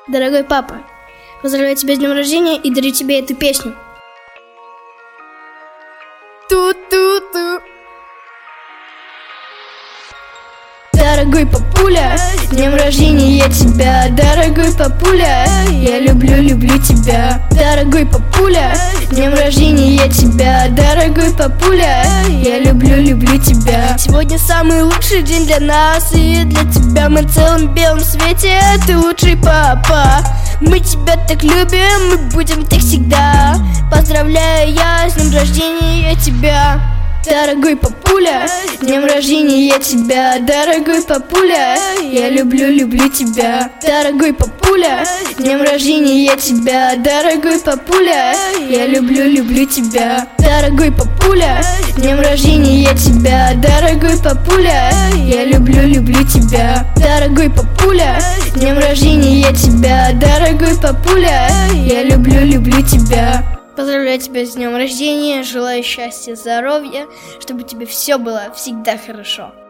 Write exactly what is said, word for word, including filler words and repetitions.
Дорогой папа, поздравляю тебя с днем рождения и дарю тебе эту песню. Ту-ту-ту. Дорогой папуля, с днем рождения тебя. Дорогой папуля, я люблю, люблю тебя. Дорогой папуля, с днем рождения тебя. Дорогой папуля, я люблю, люблю тебя. Сегодня самый лучший день для нас и для тебя. Мы в целом белом свете, ты лучший папа. Мы тебя так любим, мы будем так всегда. Поздравляю я с днем рождения тебя. Дорогой папуля, с днем рождения тебя. Дорогой папуля, я люблю, люблю тебя. Дорогой папуля, с днем рождения тебя. Дорогой папуля, я люблю, люблю тебя. Дорогой папуля, с днем рождения тебя. Дорогой папуля, я люблю, люблю тебя. Дорогой папуля, с днем рождения тебя. Дорогой папуля, я люблю, люблю тебя. Поздравляю тебя с днем рождения, желаю счастья, здоровья, чтобы тебе все было всегда хорошо.